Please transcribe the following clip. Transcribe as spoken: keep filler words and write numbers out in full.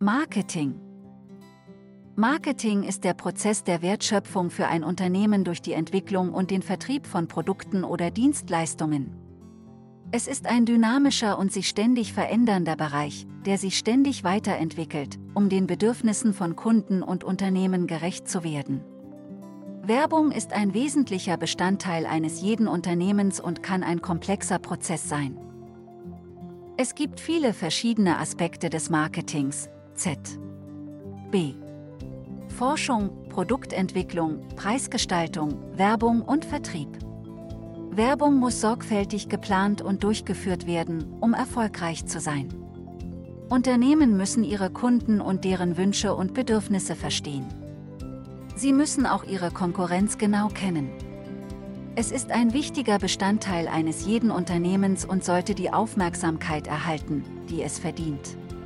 Marketing. Marketing ist der Prozess der Wertschöpfung für ein Unternehmen durch die Entwicklung und den Vertrieb von Produkten oder Dienstleistungen. Es ist ein dynamischer und sich ständig verändernder Bereich, der sich ständig weiterentwickelt, um den Bedürfnissen von Kunden und Unternehmen gerecht zu werden. Werbung ist ein wesentlicher Bestandteil eines jeden Unternehmens und kann ein komplexer Prozess sein. Es gibt viele verschiedene Aspekte des Marketings. Z. B. Forschung, Produktentwicklung, Preisgestaltung, Werbung und Vertrieb. Werbung muss sorgfältig geplant und durchgeführt werden, um erfolgreich zu sein. Unternehmen müssen ihre Kunden und deren Wünsche und Bedürfnisse verstehen. Sie müssen auch ihre Konkurrenz genau kennen. Es ist ein wichtiger Bestandteil eines jeden Unternehmens und sollte die Aufmerksamkeit erhalten, die es verdient.